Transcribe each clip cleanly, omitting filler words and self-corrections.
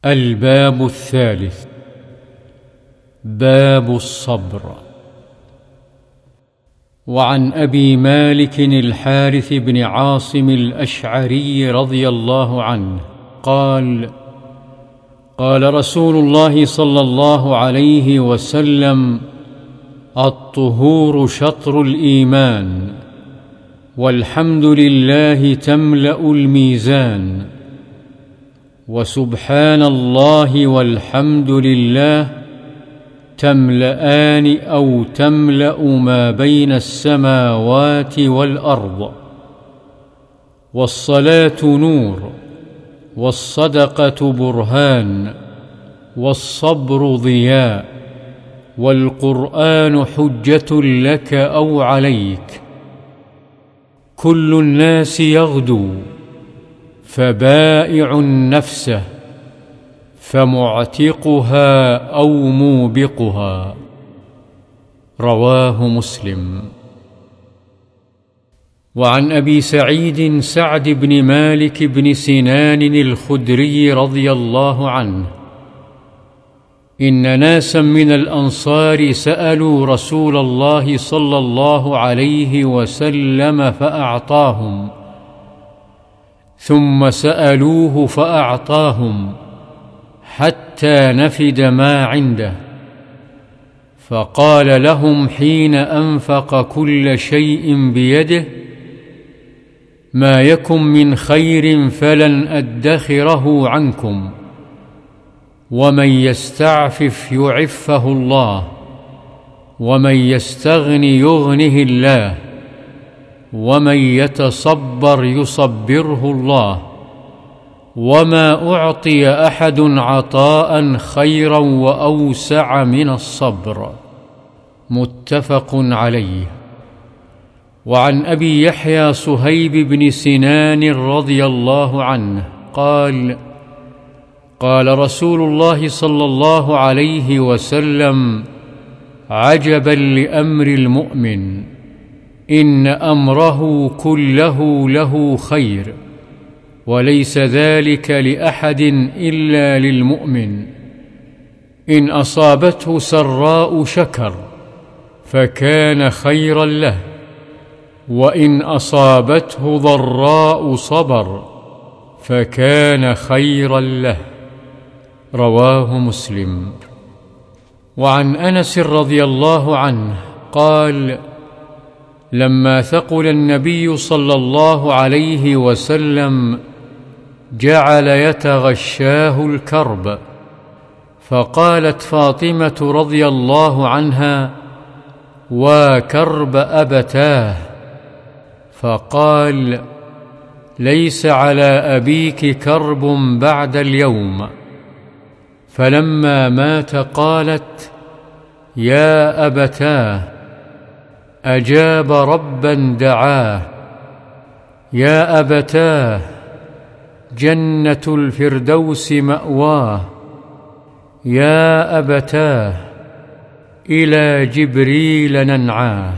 الباب الثالث. باب الصبر. وعن أبي مالك الحارث بن عاصم الأشعري رضي الله عنه قال: قال رسول الله صلى الله عليه وسلم: الطهور شطر الإيمان، والحمد لله تملأ الميزان، وسبحان الله والحمد لله تملأان أو تملأ ما بين السماوات والأرض. والصلاة نور، والصدقة برهان، والصبر ضياء، والقرآن حجة لك أو عليك. كل الناس يغدو، فبائع نفسه، فمعتقها أو موبقها. رواه مسلم. وعن أبي سعيد سعد بن مالك بن سنان الخدري رضي الله عنه: إن ناسا من الأنصار سألوا رسول الله صلى الله عليه وسلم فأعطاهم، ثم سألوه فأعطاهم، حتى نفد ما عنده، فقال لهم حين أنفق كل شيء بيده: ما يكن من خير فلن أدخره عنكم، ومن يستعفف يعفه الله، ومن يستغن يغنه الله، ومن يتصبر يصبره الله، وما أعطي أحد عطاء خيرا وأوسع من الصبر. متفق عليه. وعن أبي يحيى صهيب بن سنان رضي الله عنه قال: قال رسول الله صلى الله عليه وسلم: عجبا لأمر المؤمن، إن أمره كله له خير، وليس ذلك لأحد إلا للمؤمن. إن أصابته سراء شكر فكان خيرا له، وإن أصابته ضراء صبر فكان خيرا له. رواه مسلم. وعن أنس رضي الله عنه قال: لما ثقل النبي صلى الله عليه وسلم جعل يتغشاه الكرب، فقالت فاطمة رضي الله عنها: وكرب أبتاه، فقال: ليس على أبيك كرب بعد اليوم. فلما مات قالت: يا أبتاه، أجاب ربا دعاه، يا أبتاه، جنة الفردوس مأواه، يا أبتاه، إلى جبريل ننعاه.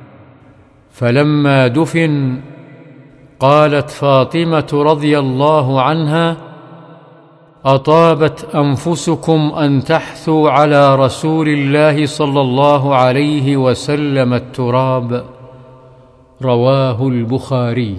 فلما دفن قالت فاطمة رضي الله عنها: أطابت أنفسكم أن تحثوا على رسول الله صلى الله عليه وسلم التراب. رواه البخاري.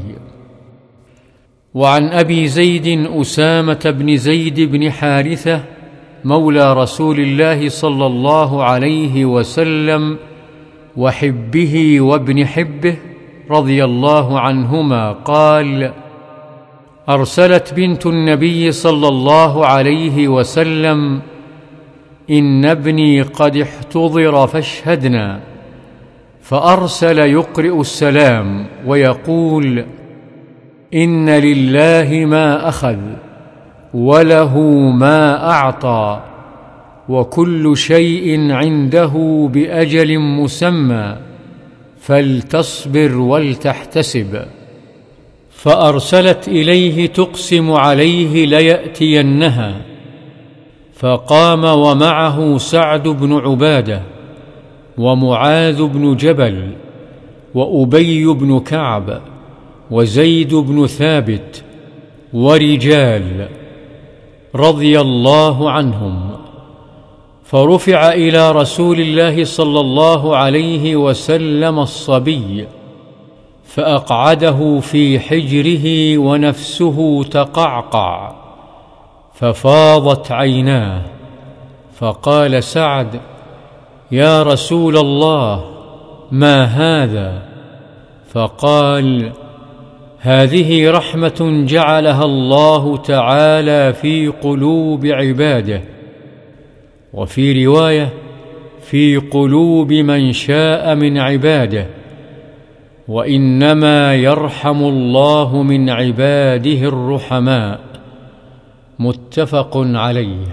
وعن أبي زيد أسامة بن زيد بن حارثة مولى رسول الله صلى الله عليه وسلم وحبه وابن حبه رضي الله عنهما قال: أرسلت بنت النبي صلى الله عليه وسلم: إن ابني قد احتضر فاشهدنا. فأرسل يقرئ السلام ويقول: إن لله ما أخذ، وله ما أعطى، وكل شيء عنده بأجل مسمى، فلتصبر ولتحتسب. فأرسلت إليه تقسم عليه ليأتينها، فقام ومعه سعد بن عبادة، ومعاذ بن جبل، وأبي بن كعب، وزيد بن ثابت، ورجال. رضي الله عنهم، فرفع إلى رسول الله صلى الله عليه وسلم الصبي، فأقعده في حجره ونفسه تقعقع، ففاضت عيناه، فقال سعد: يا رسول الله، ما هذا؟ فقال: هذه رحمة جعلها الله تعالى في قلوب عباده، وفي رواية: في قلوب من شاء من عباده، وإنما يرحم الله من عباده الرحماء. متفق عليه.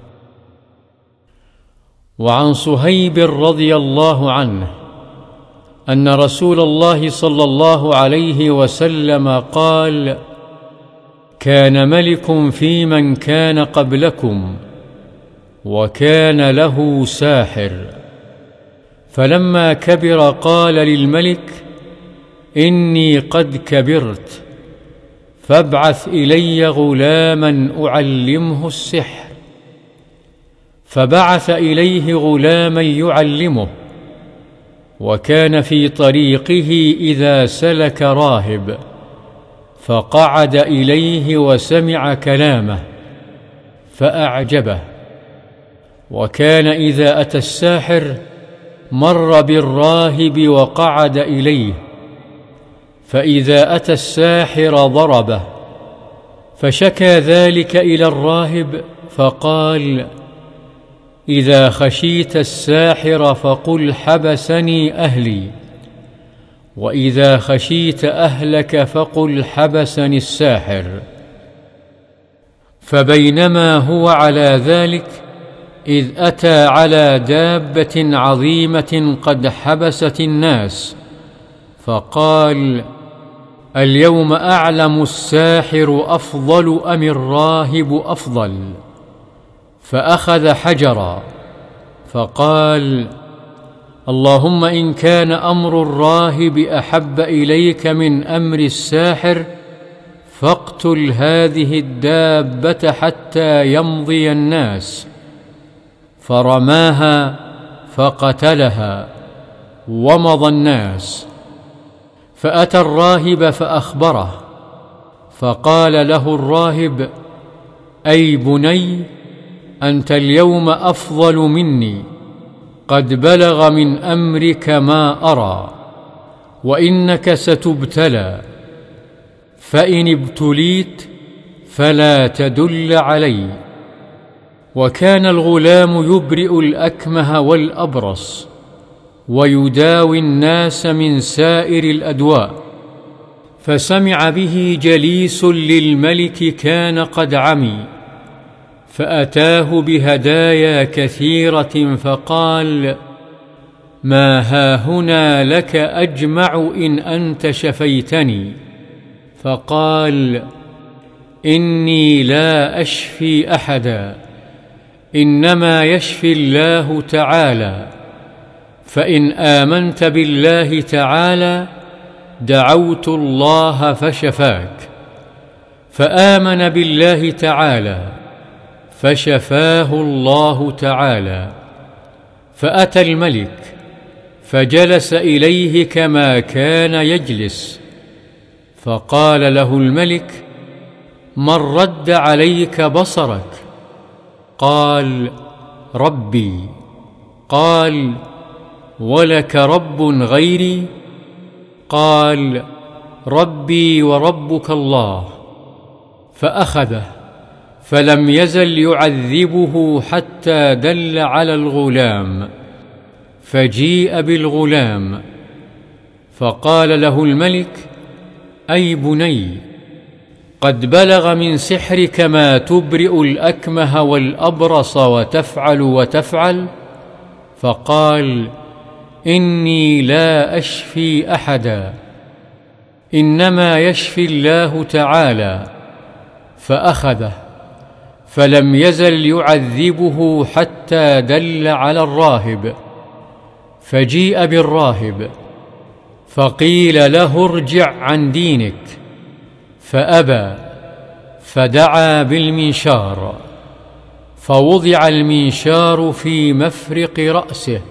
وعن صهيب رضي الله عنه أن رسول الله صلى الله عليه وسلم قال: كان ملك في من كان قبلكم، وكان له ساحر، فلما كبر قال للملك: إني قد كبرت، فابعث إلي غلاما أعلمه السحر. فبعث إليه غلاما يعلمه، وكان في طريقه إذا سلك راهب، فقعد إليه وسمع كلامه فأعجبه، وكان إذا أتى الساحر مر بالراهب وقعد إليه، فإذا أتى الساحر ضربه، فشكى ذلك إلى الراهب فقال: إذا خشيت الساحر فقل حبسني أهلي، وإذا خشيت أهلك فقل حبسني الساحر. فبينما هو على ذلك إذ أتى على دابة عظيمة قد حبست الناس، فقال: اليوم أعلم الساحر أفضل أم الراهب أفضل؟ فأخذ حجرا فقال: اللهم إن كان أمر الراهب أحب إليك من أمر الساحر، فاقتل هذه الدابة حتى يمضي الناس. فرماها فقتلها، ومضى الناس. فأتى الراهب فأخبره، فقال له الراهب: أي بني، أنت اليوم أفضل مني، قد بلغ من أمرك ما أرى، وإنك ستبتلى، فإن ابتليت فلا تدل علي. وكان الغلام يبرئ الأكمه والأبرص، ويداوي الناس من سائر الأدواء. فسمع به جليس للملك كان قد عمي، فأتاه بهدايا كثيرة، فقال: ما هاهنا لك أجمع إن أنت شفيتني. فقال: إني لا أشفي أحدا، إنما يشفي الله تعالى، فإن آمنت بالله تعالى دعوت الله فشفاك. فآمن بالله تعالى فشفاه الله تعالى. فأتى الملك فجلس إليه كما كان يجلس، فقال له الملك: من رد عليك بصرك؟ قال: ربي. قال: ولك رب غيري؟ قال: ربي وربك الله. فأخذه فلم يزل يعذبه حتى دل على الغلام، فجيء بالغلام، فقال له الملك: أي بني، قد بلغ من سحرك ما تبرئ الأكمه والأبرص وتفعل وتفعل. فقال: إني لا أشفي أحدا، إنما يشفي الله تعالى. فأخذه فلم يزل يعذبه حتى دل على الراهب، فجيء بالراهب، فقيل له: ارجع عن دينك، فأبى، فدعا بالمنشار، فوضع المنشار في مفرق رأسه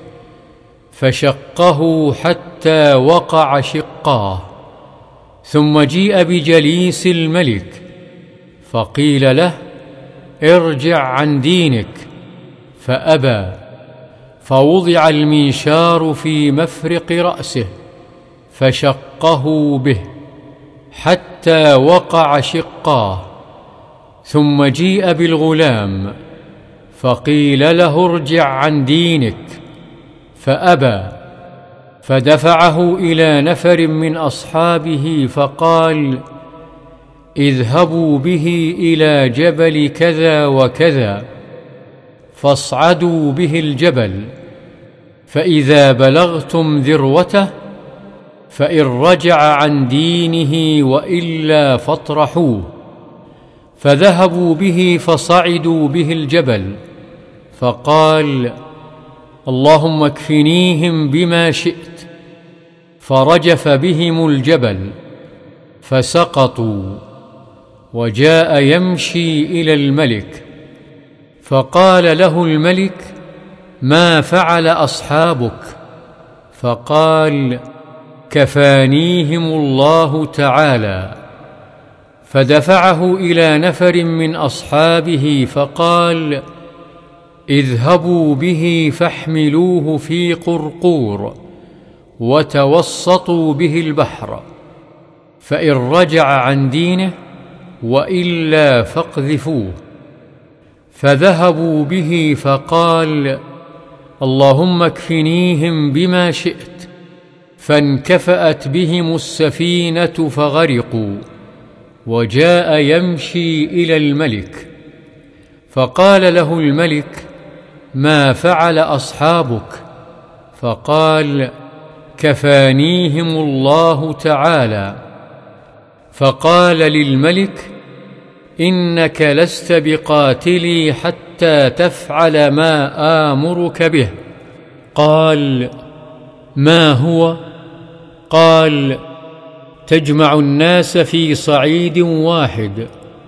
فشقه حتى وقع شقاه، ثم جيء بجليس الملك فقيل له: ارجع عن دينك، فأبى، فوضع المنشار في مفرق رأسه فشقه به حتى وقع شقاه، ثم جيء بالغلام فقيل له: ارجع عن دينك، فأبى، فدفعه إلى نفر من أصحابه فقال: اذهبوا به إلى جبل كذا وكذا، فاصعدوا به الجبل، فإذا بلغتم ذروته فإن رجع عن دينه وإلا فاطرحوه. فذهبوا به فصعدوا به الجبل، فقال: اللهم اكفنيهم بما شئت، فرجف بهم الجبل فسقطوا، وجاء يمشي إلى الملك، فقال له الملك: ما فعل أصحابك؟ فقال: كفانيهم الله تعالى. فدفعه إلى نفر من أصحابه فقال: اذهبوا به فاحملوه في قرقور وتوسطوا به البحر، فإن رجع عن دينه وإلا فاقذفوه. فذهبوا به فقال: اللهم اكفنيهم بما شئت، فانكفأت بهم السفينة فغرقوا، وجاء يمشي إلى الملك، فقال له الملك: ما فعل أصحابك؟ فقال: كفانيهم الله تعالى. فقال للملك: إنك لست بقاتلي حتى تفعل ما آمرك به. قال: ما هو؟ قال: تجمع الناس في صعيد واحد،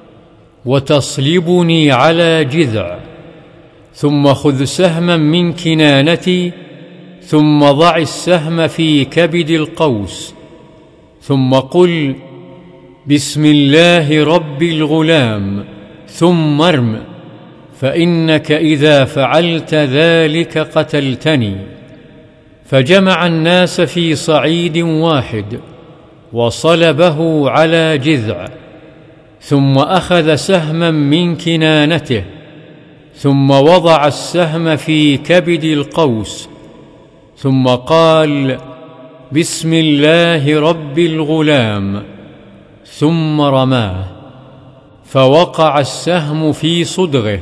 وتصلبني على جذع، ثم خذ سهما من كنانتي، ثم ضع السهم في كبد القوس، ثم قل: بسم الله رب الغلام، ثم ارم، فإنك إذا فعلت ذلك قتلتني. فجمع الناس في صعيد واحد وصلبه على جذع، ثم أخذ سهما من كنانته، ثم وضع السهم في كبد القوس، ثم قال: بسم الله رب الغلام، ثم رماه، فوقع السهم في صدغه،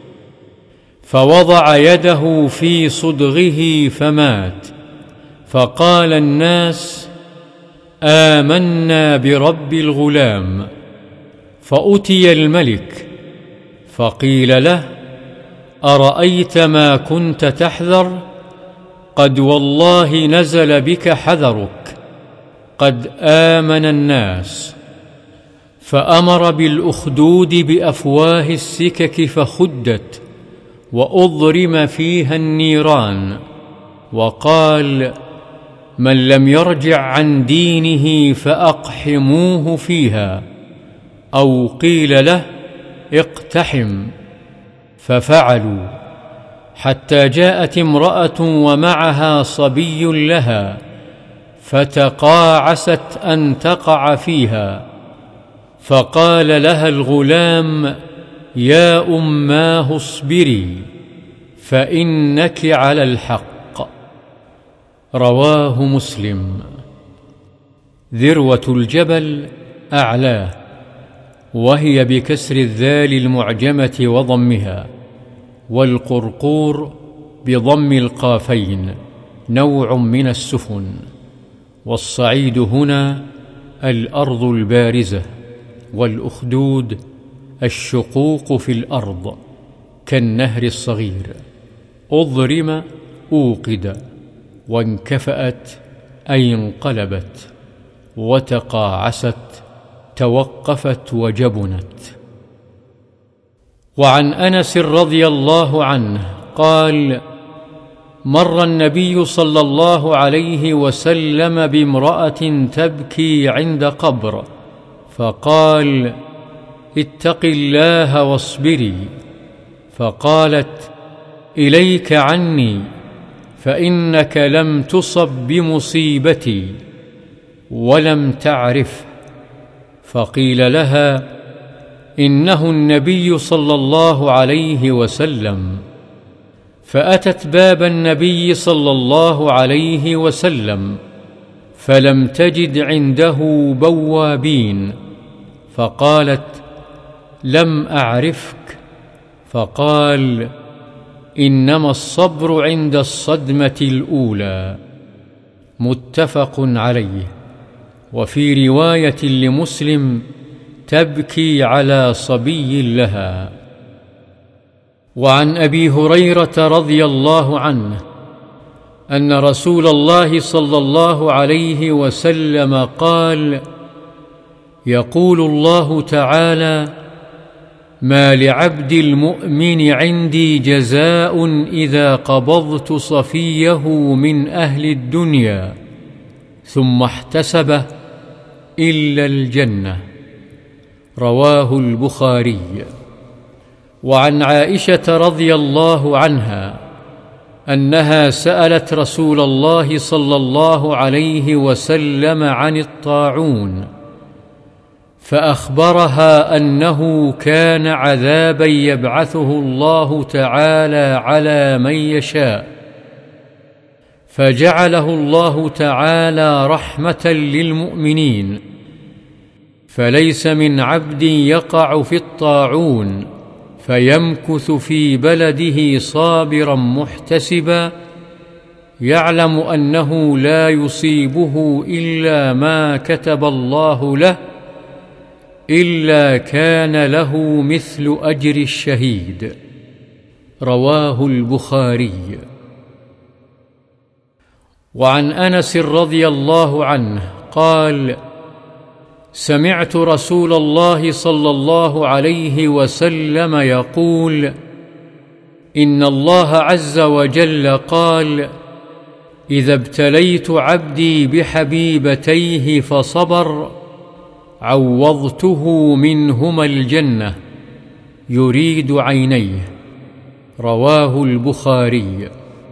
فوضع يده في صدغه فمات. فقال الناس: آمنا برب الغلام. فأتي الملك فقيل له: أرأيت ما كنت تحذر؟ قد والله نزل بك حذرك، قد آمن الناس. فأمر بالأخدود بأفواه السكك فخدت، وأضرم فيها النيران، وقال: من لم يرجع عن دينه فأقحموه فيها، أو قيل له: اقتحم. ففعلوا، حتى جاءت امرأة ومعها صبي لها، فتقاعست أن تقع فيها، فقال لها الغلام: يا أماه اصبري، فإنك على الحق. رواه مسلم. ذروة الجبل أعلاه، وهي بكسر الذال المعجمة وضمها، والقرقور بضم القافين، نوع من السفن. والصعيد هنا الأرض البارزة، والأخدود الشقوق في الأرض كالنهر الصغير. أضرم أوقد، وانكفأت أي انقلبت، وتقاعست توقفت وجبنت. وعن أنس رضي الله عنه قال: مر النبي صلى الله عليه وسلم بامرأة تبكي عند قبر، فقال: اتق الله واصبري. فقالت: إليك عني، فإنك لم تصب بمصيبتي ولم تعرف. فقيل لها: إنه النبي صلى الله عليه وسلم. فأتت باب النبي صلى الله عليه وسلم فلم تجد عنده بوابين، فقالت: لم أعرفك. فقال: إنما الصبر عند الصدمة الأولى. متفق عليه. وفي رواية لمسلم: تبكي على صبي لها. وعن أبي هريرة رضي الله عنه أن رسول الله صلى الله عليه وسلم قال: يقول الله تعالى: ما لعبد المؤمن عندي جزاء إذا قبضت صفيه من أهل الدنيا ثم احتسبه إلا الجنة. رواه البخاري. وعن عائشة رضي الله عنها أنها سألت رسول الله صلى الله عليه وسلم عن الطاعون، فأخبرها أنه كان عذابا يبعثه الله تعالى على من يشاء، فجعله الله تعالى رحمة للمؤمنين، فليس من عبد يقع في الطاعون فيمكث في بلده صابرا محتسبا يعلم أنه لا يصيبه إلا ما كتب الله له، إلا كان له مثل أجر الشهيد. رواه البخاري. وعن أنس رضي الله عنه قال: سمعت رسول الله صلى الله عليه وسلم يقول: إن الله عز وجل قال: إذا ابتليت عبدي بحبيبتيه فصبر عوضته منهما الجنة يريد عينيه. رواه البخاري.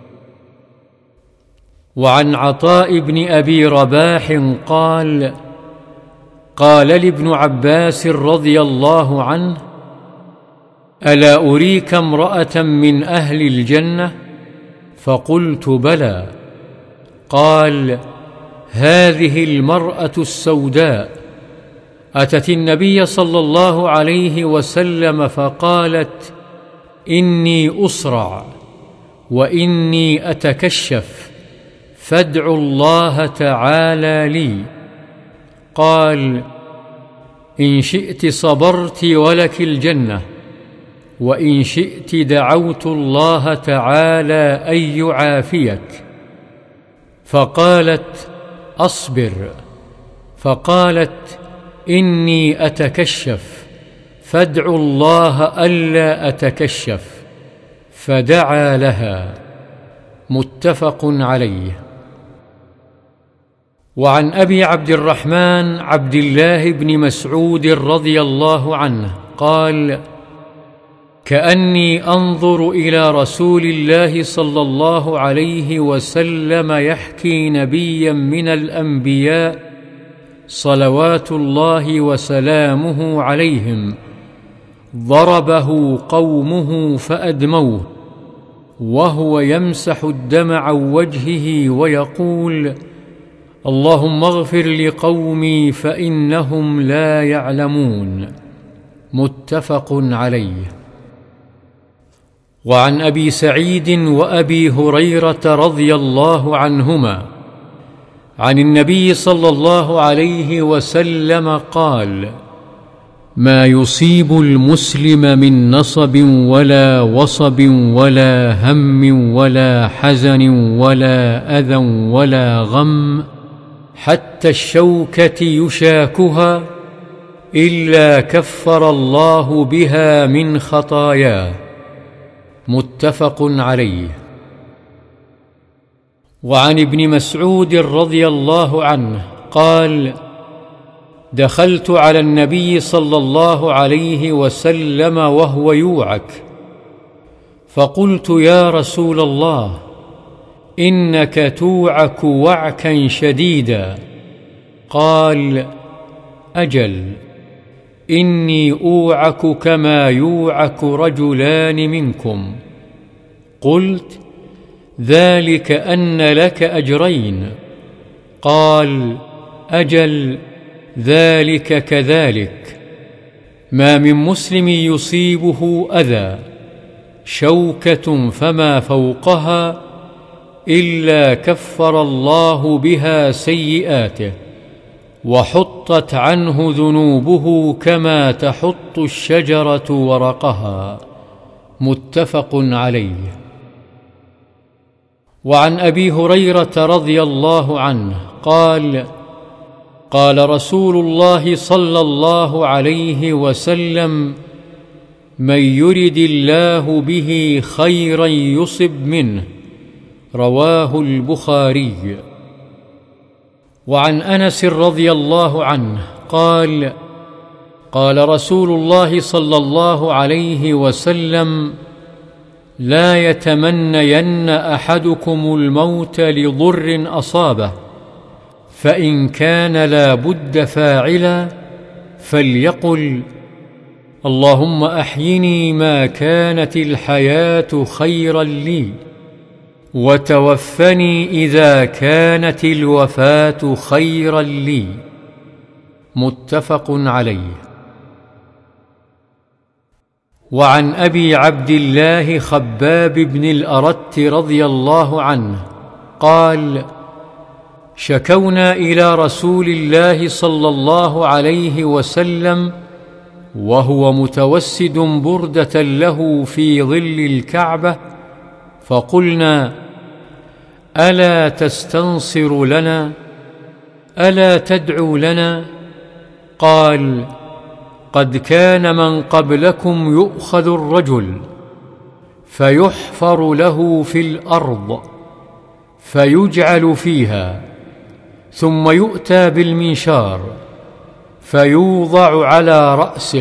وعن عطاء بن أبي رباح قال: قال لابن عباس رضي الله عنه: ألا أريك امرأة من أهل الجنة؟ فقلت: بلى. قال: هذه المرأة السوداء أتت النبي صلى الله عليه وسلم فقالت: إني أصرع وإني أتكشف، فادعوا الله تعالى لي. قال: إن شئت صبرت ولك الجنة، وإن شئت دعوت الله تعالى أن يعافيك. فقالت: أصبر. فقالت: إني أتكشف، فادعوا الله ألا أتكشف. فدعا لها. متفق عليه. وعن أبي عبد الرحمن عبد الله بن مسعود رضي الله عنه قال: كأني أنظر إلى رسول الله صلى الله عليه وسلم يحكي نبيا من الأنبياء صلوات الله وسلامه عليهم ضربه قومه فأدموه، وهو يمسح الدم عن وجهه ويقول: اللهم اغفر لقومي فإنهم لا يعلمون. متفق عليه. وعن أبي سعيد وأبي هريرة رضي الله عنهما عن النبي صلى الله عليه وسلم قال: ما يصيب المسلم من نصب ولا وصب ولا هم ولا حزن ولا أذى ولا غم حتى الشوكة يشاكها إلا كفر الله بها من خطاياه. متفق عليه. وعن ابن مسعود رضي الله عنه قال: دخلت على النبي صلى الله عليه وسلم وهو يوعك، فقلت: يا رسول الله، إنك توعك وعكا شديدا. قال: أجل، إني أوعك كما يوعك رجلان منكم. قلت: ذلك أن لك أجرين. قال: أجل، ذلك كذلك. ما من مسلم يصيبه أذى شوكة فما فوقها إلا كفر الله بها سيئاته، وحطت عنه ذنوبه كما تحط الشجرة ورقها. متفق عليه. وعن أبي هريرة رضي الله عنه قال: قال رسول الله صلى الله عليه وسلم: من يرد الله به خيرا يصب منه. رواه البخاري. وعن أنس رضي الله عنه قال: قال رسول الله صلى الله عليه وسلم: لا يتمنين أحدكم الموت لضر أصابه، فإن كان لا بد فاعلا فليقل: اللهم أحيني ما كانت الحياة خيرا لي، وتوفني إذا كانت الوفاة خيرا لي. متفق عليه. وعن أبي عبد الله خباب بن الأرت رضي الله عنه قال: شكونا إلى رسول الله صلى الله عليه وسلم وهو متوسد بردة له في ظل الكعبة، فقلنا: ألا تستنصر لنا؟ ألا تدعو لنا؟ قال: قد كان من قبلكم يؤخذ الرجل فيحفر له في الأرض فيجعل فيها، ثم يؤتى بالمنشار فيوضع على رأسه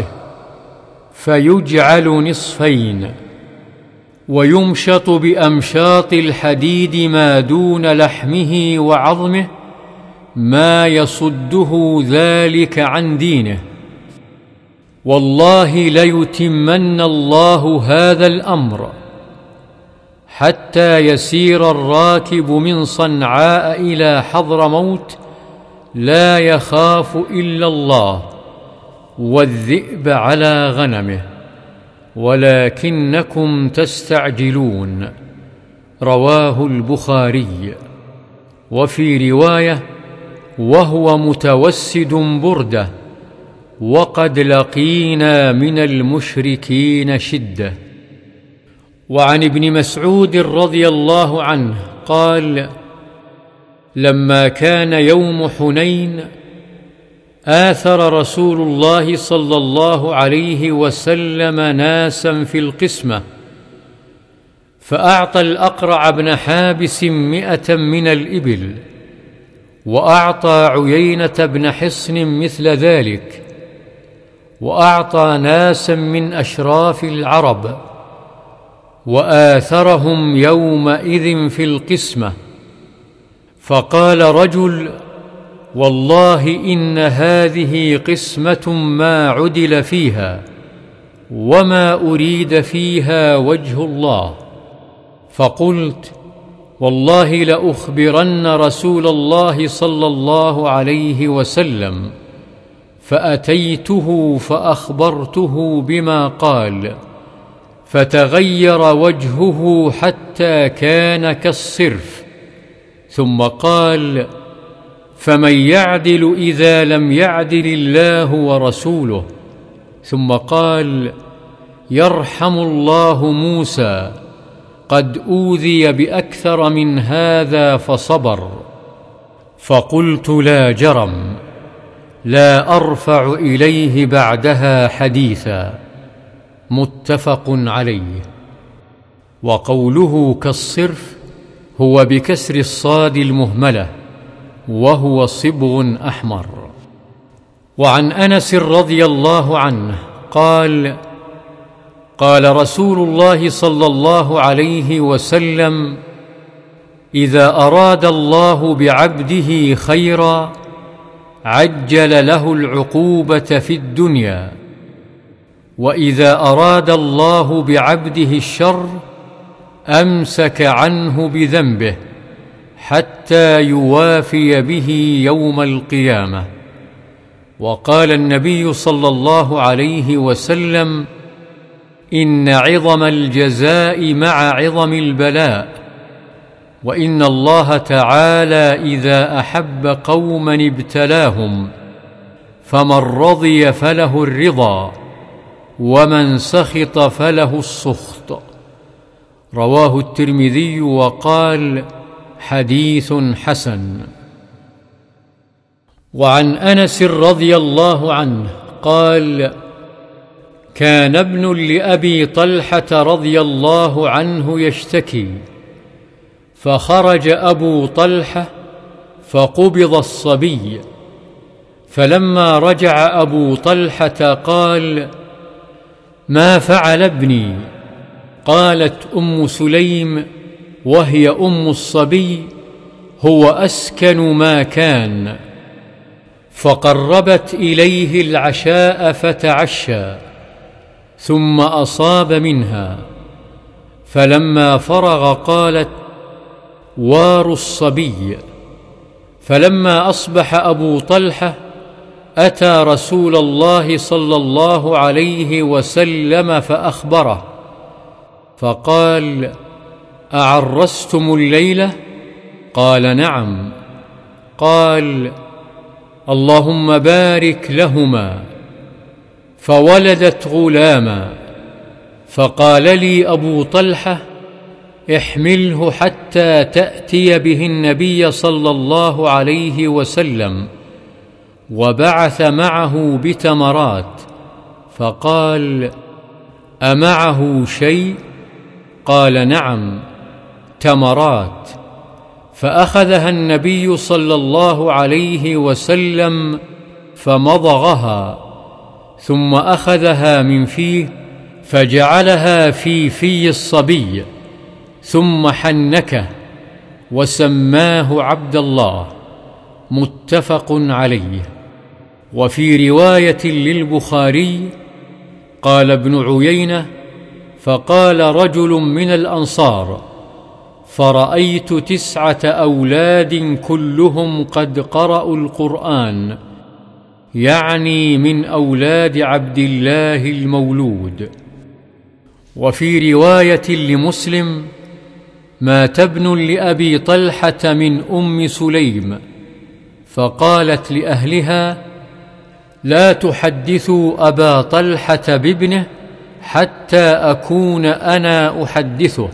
فيجعل نصفين، ويمشط بأمشاط الحديد ما دون لحمه وعظمه ما يصده ذلك عن دينه. والله ليتمن الله هذا الأمر حتى يسير الراكب من صنعاء إلى حضرموت لا يخاف إلا الله والذئب على غنمه، ولكنكم تستعجلون. رواه البخاري. وفي رواية: وهو متوسد بردة، وقد لقينا من المشركين شدة. وعن ابن مسعود رضي الله عنه قال: لما كان يوم حنين آثر رسول الله صلى الله عليه وسلم ناسا في القسمة، فأعطى الأقرع بن حابس 100 من الإبل، وأعطى عيينة بن حصن مثل ذلك، وأعطى ناسا من أشراف العرب، وآثرهم يومئذ في القسمة. فقال رجل: والله إن هذه قسمة ما عدل فيها، وما أريد فيها وجه الله. فقلت: والله لأخبرن رسول الله صلى الله عليه وسلم. فأتيته فأخبرته بما قال، فتغير وجهه حتى كان كالصرف، ثم قال: فمن يعدل إذا لم يعدل الله ورسوله؟ ثم قال: يرحم الله موسى، قد أوذي بأكثر من هذا فصبر. فقلت: لا جرم، لا أرفع إليه بعدها حديثا. متفق عليه. وقوله كالصرف هو بكسر الصاد المهملة، وهو صبغ أحمر. وعن أنس رضي الله عنه قال: قال رسول الله صلى الله عليه وسلم: إذا أراد الله بعبده خيرا عجل له العقوبة في الدنيا، وإذا أراد الله بعبده الشر أمسك عنه بذنبه حتى يوافي به يوم القيامة. وقال النبي صلى الله عليه وسلم: إن عظم الجزاء مع عظم البلاء، وإن الله تعالى إذا أحب قوما ابتلاهم، فمن رضي فله الرضا، ومن سخط فله السخط. رواه الترمذي وقال: حديث حسن. وعن أنس رضي الله عنه قال: كان ابن لأبي طلحة رضي الله عنه يشتكي، فخرج أبو طلحة فقبض الصبي، فلما رجع أبو طلحة قال: ما فعل ابني؟ قالت أم سليم وهي أم الصبي: هو أسكن ما كان. فقربت إليه العشاء فتعشى، ثم أصاب منها، فلما فرغ قالت: وار الصبي. فلما أصبح أبو طلحة أتى رسول الله صلى الله عليه وسلم فأخبره، فقال: أعرستم الليلة؟ قال: نعم. قال: اللهم بارك لهما. فولدت غلاما، فقال لي أبو طلحة: احمله حتى تأتي به النبي صلى الله عليه وسلم، وبعث معه بتمرات، فقال: أمعه شيء؟ قال: نعم، تمرات. فأخذها النبي صلى الله عليه وسلم فمضغها، ثم أخذها من فيه فجعلها في في الصبي، ثم حنكه وسماه عبد الله. متفق عليه. وفي رواية للبخاري قال ابن عيينة: فقال رجل من الأنصار: فرأيت 9 أولاد كلهم قد قرأوا القرآن، يعني من أولاد عبد الله المولود. وفي رواية لمسلم: مات ابن لأبي طلحة من أم سليم، فقالت لأهلها: لا تحدثوا أبا طلحة بابنه حتى أكون أنا أحدثه.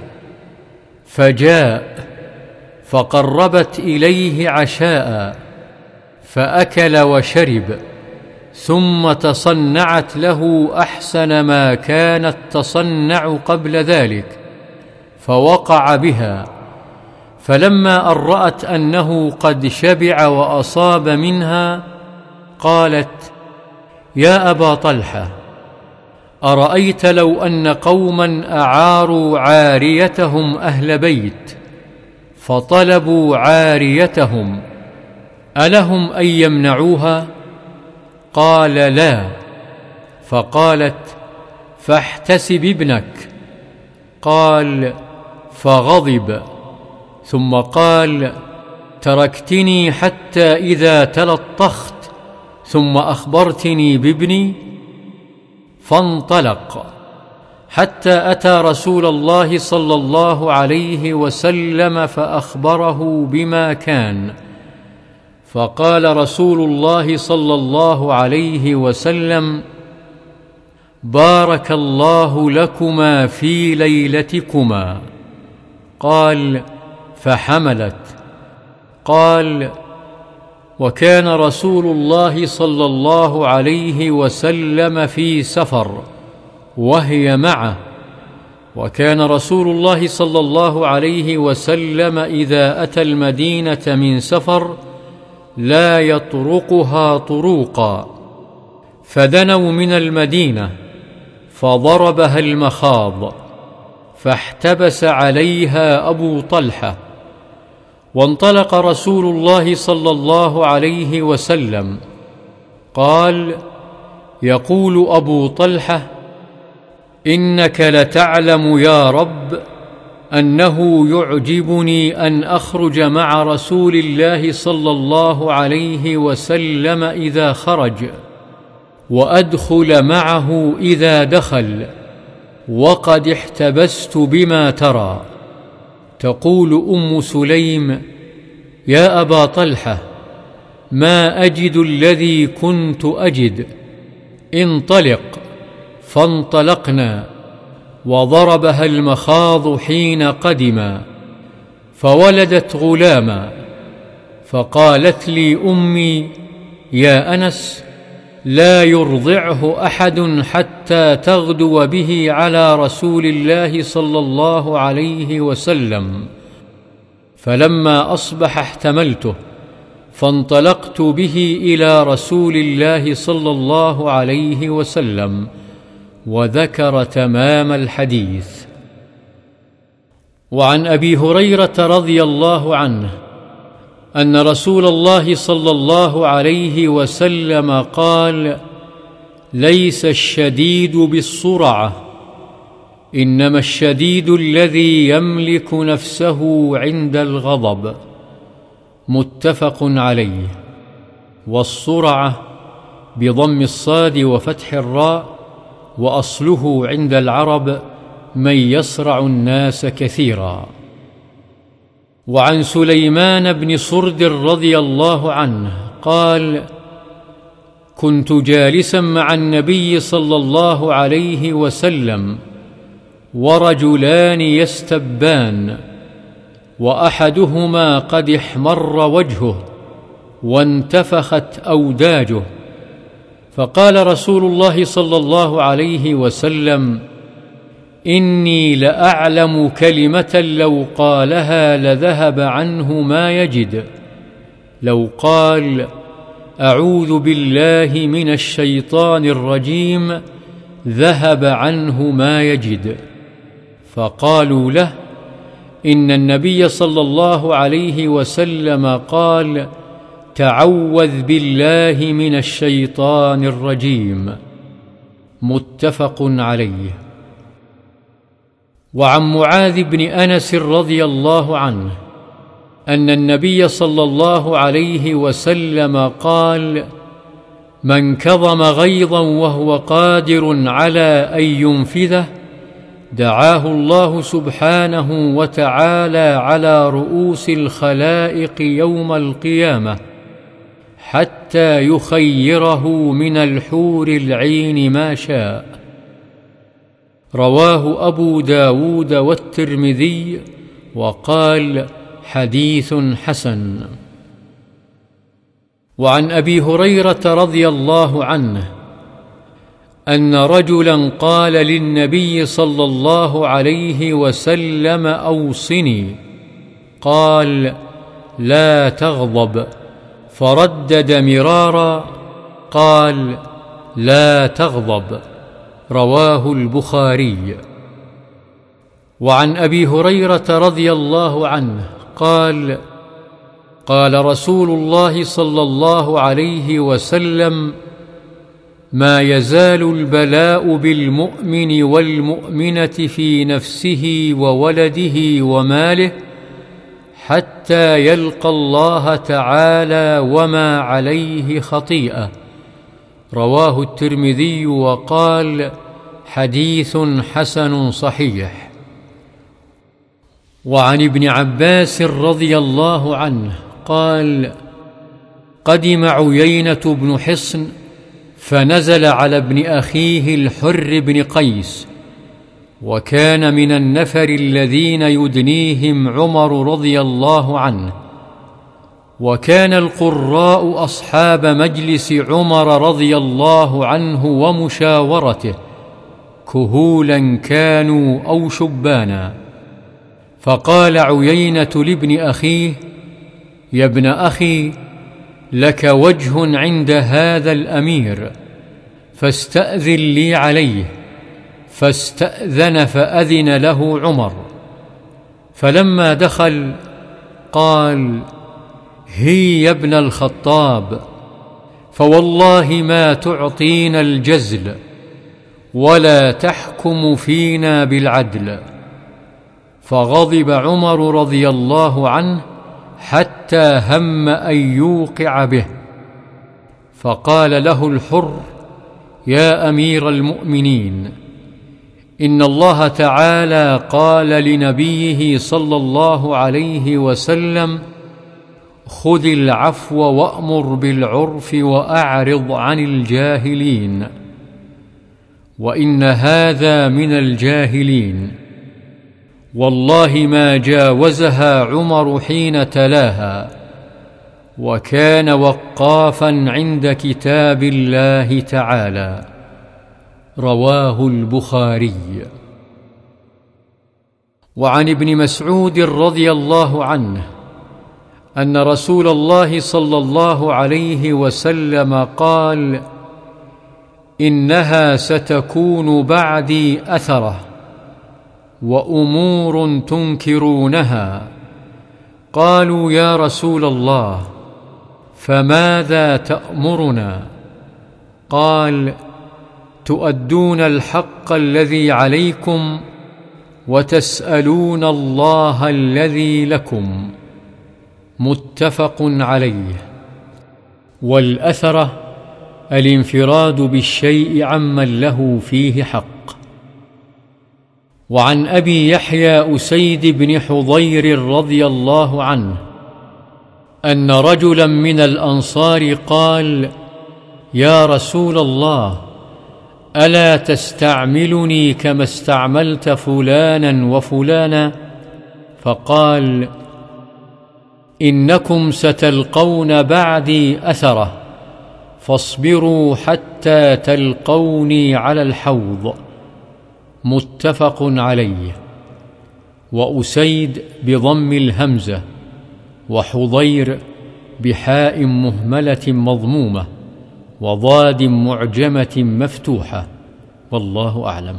فجاء فقربت إليه عشاء، فأكل وشرب، ثم تصنعت له أحسن ما كانت تصنع قبل ذلك، فوقع بها. فلما أن رأت أنه قد شبع وأصاب منها قالت: يا أبا طلحة، أرأيت لو أن قوما أعاروا عاريتهم أهل بيت فطلبوا عاريتهم، ألهم أن يمنعوها؟ قال: لا. فقالت: فاحتسب ابنك. قال: فغضب، ثم قال: تركتني حتى إذا تلطخت ثم أخبرتني بابني؟ فانطلق حتى أتى رسول الله صلى الله عليه وسلم فأخبره بما كان، فقال رسول الله صلى الله عليه وسلم: بارك الله لكما في ليلتكما. قال: فحملت. قال: وكان رسول الله صلى الله عليه وسلم في سفر وهي معه، وكان رسول الله صلى الله عليه وسلم إذا أتى المدينة من سفر لا يطرقها طروقا، فدنوا من المدينة فضربها المخاض، فاحتبس عليها أبو طلحة، وانطلق رسول الله صلى الله عليه وسلم. قال: يقول أبو طلحة: إنك لتعلم يا رب أنه يعجبني أن أخرج مع رسول الله صلى الله عليه وسلم إذا خرج، وأدخل معه إذا دخل، وقد احتبست بما ترى. تقول أم سليم: يا أبا طلحة، ما أجد الذي كنت أجد، انطلق. فانطلقنا، وضربها المخاض حين قدما، فولدت غلاما، فقالت لي أمي: يا أنس، لا يرضعه أحد حتى تغدو به على رسول الله صلى الله عليه وسلم. فلما أصبح احتملته، فانطلقت به إلى رسول الله صلى الله عليه وسلم، وذكر تمام الحديث. وعن أبي هريرة رضي الله عنه أن رسول الله صلى الله عليه وسلم قال: ليس الشديد بالصرعة، إنما الشديد الذي يملك نفسه عند الغضب. متفق عليه. والصرعة بضم الصاد وفتح الراء، وأصله عند العرب من يصرع الناس كثيرا. وعن سليمان بن صرد رضي الله عنه قال: كنت جالسا مع النبي صلى الله عليه وسلم، ورجلان يستبان، وأحدهما قد احمر وجهه وانتفخت أوداجه، فقال رسول الله صلى الله عليه وسلم: إني لأعلم كلمة لو قالها لذهب عنه ما يجد، لو قال: أعوذ بالله من الشيطان الرجيم، ذهب عنه ما يجد. فقالوا له: إن النبي صلى الله عليه وسلم قال: تعوذ بالله من الشيطان الرجيم. متفق عليه. وعن معاذ بن أنس رضي الله عنه أن النبي صلى الله عليه وسلم قال: من كظم غيظا وهو قادر على أن ينفذه دعاه الله سبحانه وتعالى على رؤوس الخلائق يوم القيامة حتى يخيره من الحور العين ما شاء. رواه أبو داود والترمذي، وقال: حديث حسن. وعن أبي هريرة رضي الله عنه أن رجلا قال للنبي صلى الله عليه وسلم: أوصني. قال: لا تغضب. فردد مرارا، قال: لا تغضب. رواه البخاري. وعن أبي هريرة رضي الله عنه قال: قال رسول الله صلى الله عليه وسلم: ما يزال البلاء بالمؤمن والمؤمنة في نفسه وولده وماله حتى يلقى الله تعالى وما عليه خطيئة. رواه الترمذي، وقال: حديث حسن صحيح. وعن ابن عباس رضي الله عنه قال: قدم عيينة بن حصن فنزل على ابن أخيه الحر بن قيس، وكان من النفر الذين يدنيهم عمر رضي الله عنه، وكان القراء أصحاب مجلس عمر رضي الله عنه ومشاورته، كهولا كانوا أو شبانا. فقال عيينة لابن أخيه: يا ابن أخي، لك وجه عند هذا الأمير، فاستأذن لي عليه. فاستأذن فأذن له عمر. فلما دخل قال: هي يا ابن الخطاب، فوالله ما تعطينا الجزل ولا تحكم فينا بالعدل. فغضب عمر رضي الله عنه حتى هم أن يوقع به. فقال له الحر: يا أمير المؤمنين، إن الله تعالى قال لنبيه صلى الله عليه وسلم: خذ العفو وأمر بالعرف وأعرض عن الجاهلين. وإن هذا من الجاهلين. والله ما جاوزها عمر حين تلاها، وكان وقافا عند كتاب الله تعالى. رواه البخاري. وعن ابن مسعود رضي الله عنه أن رسول الله صلى الله عليه وسلم قال: إنها ستكون بعدي أثرة وأمور تنكرونها. قالوا: يا رسول الله، فماذا تأمرنا؟ قال: تؤدون الحق الذي عليكم وتسألون الله الذي لكم. متفق عليه. والأثرة الانفراد بالشيء عمن له فيه حق. وعن أبي يحيى أسيد بن حضير رضي الله عنه أن رجلا من الأنصار قال: يا رسول الله، ألا تستعملني كما استعملت فلانا وفلانا؟ فقال: إنكم ستلقون بعدي أثرة، فاصبروا حتى تلقوني على الحوض. متفق عليه. وأسيد بضم الهمزة، وحضير بحاء مهملة مضمومة، وضاد معجمة مفتوحة. والله أعلم.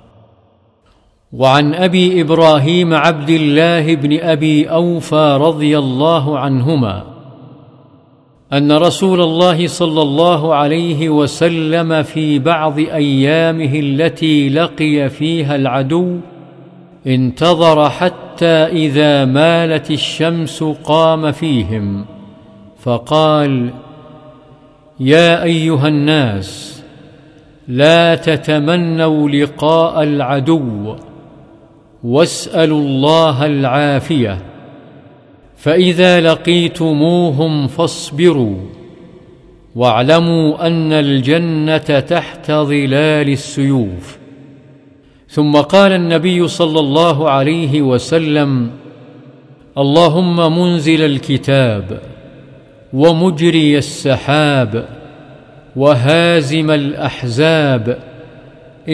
وعن أبي إبراهيم عبد الله بن أبي أوفى رضي الله عنهما أن رسول الله صلى الله عليه وسلم في بعض أيامه التي لقي فيها العدو انتظر حتى إذا مالت الشمس قام فيهم، فقال: يا أيها الناس، لا تتمنوا لقاء العدو، واسألوا الله العافية، فإذا لقيتموهم فاصبروا، واعلموا أن الجنة تحت ظلال السيوف. ثم قال النبي صلى الله عليه وسلم: اللهم منزل الكتاب، ومجري السحاب، وهازم الأحزاب،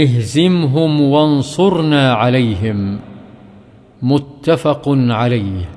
اهزمهم وانصرنا عليهم. متفق عليه.